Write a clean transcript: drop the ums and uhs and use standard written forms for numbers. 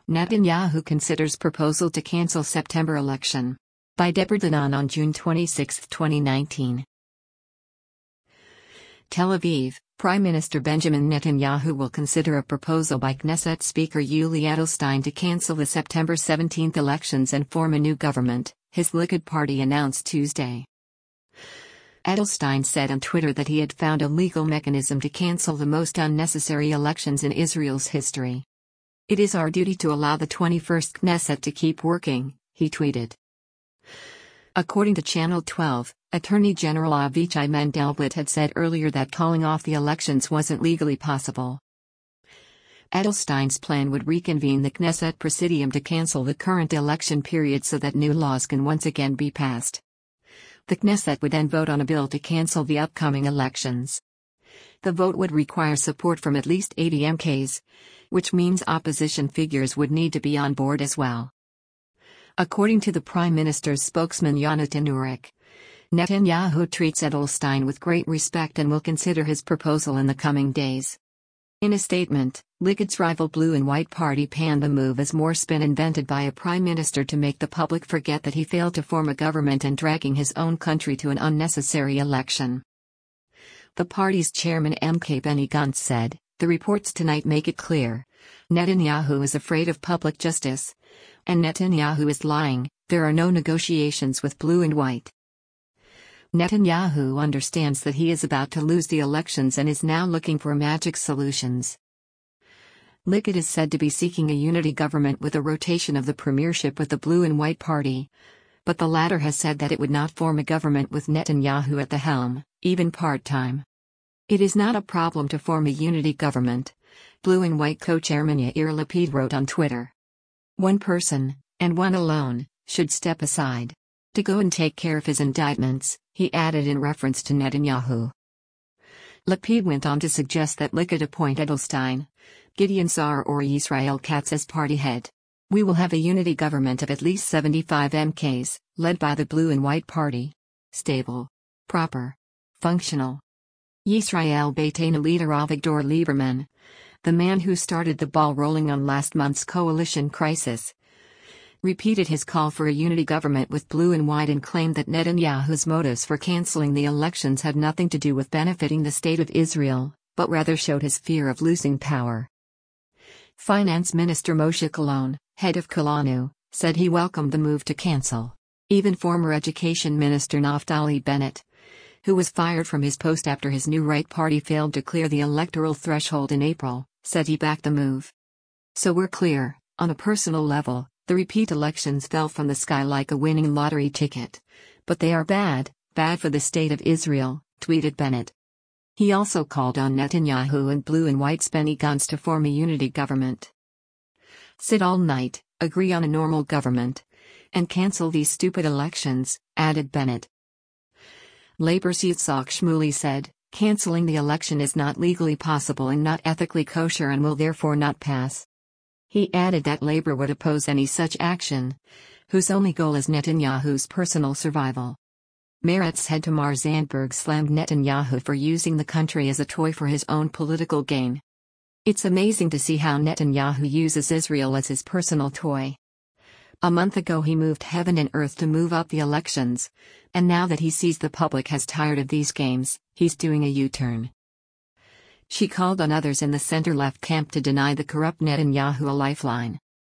Netanyahu considers proposal to cancel September election. By Deborah Danan on June 26, 2019. Tel Aviv, Prime Minister Benjamin Netanyahu will consider a proposal by Knesset Speaker Yuli Edelstein to cancel the September 17 elections and form a new government, his Likud party announced Tuesday. Edelstein said on Twitter that he had found a legal mechanism to cancel the most unnecessary elections in Israel's history. "It is our duty to allow the 21st Knesset to keep working," he tweeted. According to Channel 12, Attorney General Avichai Mendelblit had said earlier that calling off the elections wasn't legally possible. Edelstein's plan would reconvene the Knesset Presidium to cancel the current election period so that new laws can once again be passed. The Knesset would then vote on a bill to cancel the upcoming elections. The vote would require support from at least 80 MKs, which means opposition figures would need to be on board as well. According to the Prime Minister's spokesman Yonatan Urek, Netanyahu treats Edelstein with great respect and will consider his proposal in the coming days. In a statement, Likud's rival Blue and White Party panned the move as more spin invented by a prime minister to make the public forget that he failed to form a government and dragging his own country to an unnecessary election. The party's chairman MK Benny Gantz said, "The reports tonight make it clear. Netanyahu is afraid of public justice. And Netanyahu is lying, there are no negotiations with Blue and White." Netanyahu understands that he is about to lose the elections and is now looking for magic solutions. Likud is said to be seeking a unity government with a rotation of the premiership with the Blue and White Party. But the latter has said that it would not form a government with Netanyahu at the helm, even part-time. "It is not a problem to form a unity government," Blue and White co-chairman Yair Lapid wrote on Twitter. "One person, and one alone, should step aside to go and take care of his indictments," he added in reference to Netanyahu. Lapid went on to suggest that Likud appoint Edelstein, Gideon Sa'ar or Yisrael Katz as party head. "We will have a unity government of at least 75 MKs, led by the Blue and White Party. Stable. Proper. Functional." Yisrael Beitenu leader Avigdor Lieberman, the man who started the ball rolling on last month's coalition crisis, repeated his call for a unity government with Blue and White and claimed that Netanyahu's motives for canceling the elections had nothing to do with benefiting the State of Israel, but rather showed his fear of losing power. Finance Minister Moshe Kolon, head of Kulanu, said he welcomed the move to cancel. Even former Education Minister Naftali Bennett, who was fired from his post after his New Right Party failed to clear the electoral threshold in April, said he backed the move. "So we're clear, on a personal level, the repeat elections fell from the sky like a winning lottery ticket. But they are bad for the State of Israel," tweeted Bennett. He also called on Netanyahu and Blue and White's Benny Gantz to form a unity government. "Sit all night, agree on a normal government, and cancel these stupid elections," added Bennett. Labour's Yitzhak Shmuley said, "Cancelling the election is not legally possible and not ethically kosher and will therefore not pass." He added that Labour would oppose any such action, whose only goal is Netanyahu's personal survival. Meretz head Tamar Zandberg slammed Netanyahu for using the country as a toy for his own political gain. "It's amazing to see how Netanyahu uses Israel as his personal toy. A month ago he moved heaven and earth to move up the elections, and now that he sees the public has tired of these games, he's doing a U-turn." She called on others in the center-left camp to deny the corrupt Netanyahu a lifeline.